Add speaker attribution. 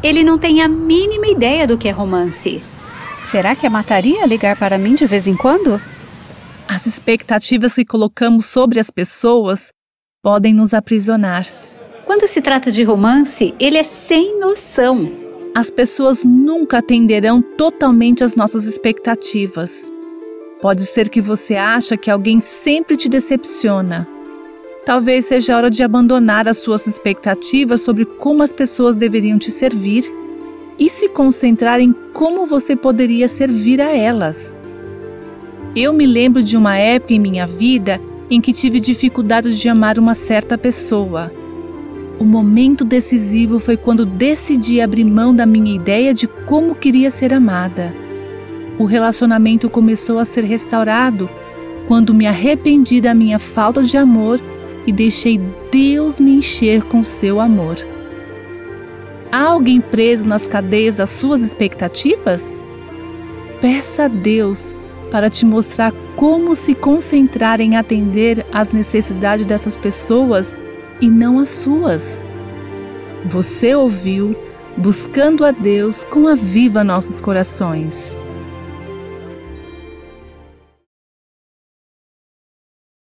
Speaker 1: Ele não tem a mínima ideia do que é romance. Será que a mataria ligar para mim de vez em quando?
Speaker 2: As expectativas que colocamos sobre as pessoas podem nos aprisionar.
Speaker 1: Quando se trata de romance, ele é sem noção.
Speaker 2: As pessoas nunca atenderão totalmente às nossas expectativas. Pode ser que você ache que alguém sempre te decepciona. Talvez seja a hora de abandonar as suas expectativas sobre como as pessoas deveriam te servir e se concentrar em como você poderia servir a elas. Eu me lembro de uma época em minha vida em que tive dificuldade de amar uma certa pessoa. O momento decisivo foi quando decidi abrir mão da minha ideia de como queria ser amada. O relacionamento começou a ser restaurado quando me arrependi da minha falta de amor e deixei Deus me encher com seu amor. Há alguém preso nas cadeias das suas expectativas? Peça a Deus para te mostrar como se concentrar em atender às necessidades dessas pessoas e não as suas. Você ouviu Buscando a Deus com Aviva Nossos Corações.